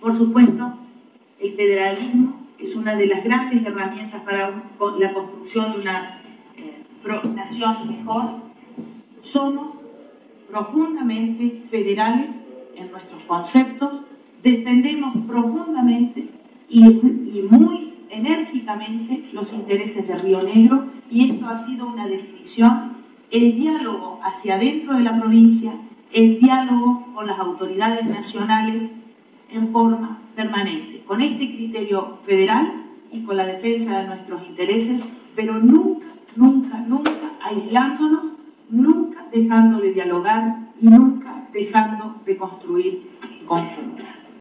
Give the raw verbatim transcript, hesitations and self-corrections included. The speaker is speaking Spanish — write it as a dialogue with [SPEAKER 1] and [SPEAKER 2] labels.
[SPEAKER 1] Por supuesto, el federalismo es una de las grandes herramientas para la construcción de una eh, nación mejor. Somos profundamente federales en nuestros conceptos, defendemos profundamente y, y muy enérgicamente los intereses de Río Negro, y esto ha sido una definición: el diálogo hacia adentro de la provincia, el diálogo con las autoridades nacionales en forma permanente, con este criterio federal y con la defensa de nuestros intereses, pero nunca, nunca, nunca aislándonos, nunca dejando de dialogar y nunca dejando de construir conjuntos.